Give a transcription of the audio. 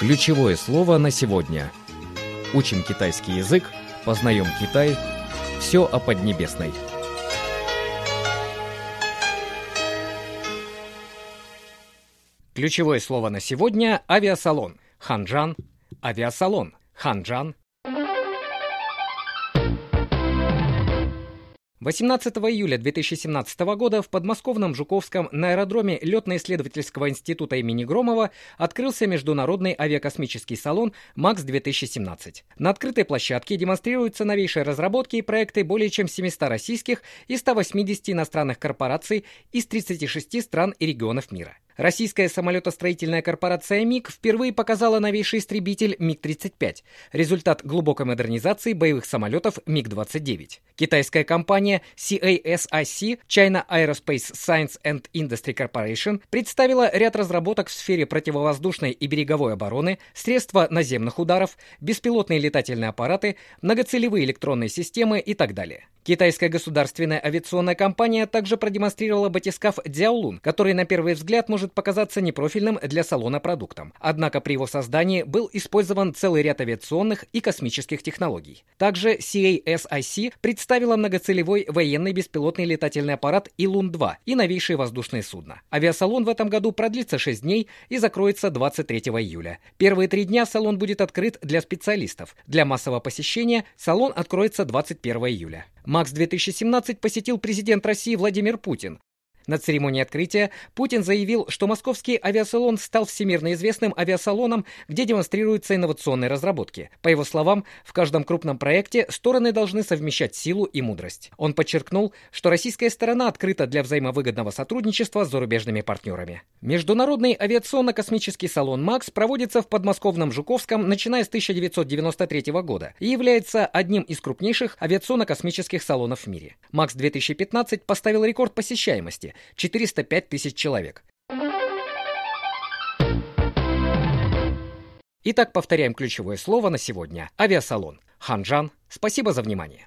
Ключевое слово на сегодня. Учим китайский язык, познаем Китай. Все о Поднебесной. Ключевое слово на сегодня – авиасалон. Ханчжан. Авиасалон. Ханчжан. 18 июля 2017 года в подмосковном Жуковском на аэродроме Летно-исследовательского института имени Громова открылся международный авиакосмический салон МАКС-2017. На открытой площадке демонстрируются новейшие разработки и проекты более чем 700 российских и 180 иностранных корпораций из 36 стран и регионов мира. Российская самолетостроительная корпорация МиГ впервые показала новейший истребитель МиГ-35, результат глубокой модернизации боевых самолетов МиГ-29. Китайская компания CASIC China Aerospace Science and Industry Corporation представила ряд разработок в сфере противовоздушной и береговой обороны, средства наземных ударов, беспилотные летательные аппараты, многоцелевые электронные системы и так далее. Китайская государственная авиационная компания также продемонстрировала батискаф Дзяолун, который на первый взгляд может показаться непрофильным для салона продуктом. Однако при его создании был использован целый ряд авиационных и космических технологий. Также CASIC представила многоцелевой военный беспилотный летательный аппарат Илун-2 и новейшие воздушные судна. Авиасалон в этом году продлится 6 дней и закроется 23 июля. Первые 3 дня салон будет открыт для специалистов. Для массового посещения салон откроется 21 июля. МАКС-2017 посетил президент России Владимир Путин. На церемонии открытия Путин заявил, что московский авиасалон стал всемирно известным авиасалоном, где демонстрируются инновационные разработки. По его словам, в каждом крупном проекте стороны должны совмещать силу и мудрость. Он подчеркнул, что российская сторона открыта для взаимовыгодного сотрудничества с зарубежными партнерами. Международный авиационно-космический салон МАКС проводится в подмосковном Жуковском, начиная с 1993 года, и является одним из крупнейших авиационно-космических салонов в мире. МАКС-2015 поставил рекорд посещаемости – 405 тысяч человек. Итак, повторяем ключевое слово на сегодня. Авиасалон. Ханчжан. Спасибо за внимание.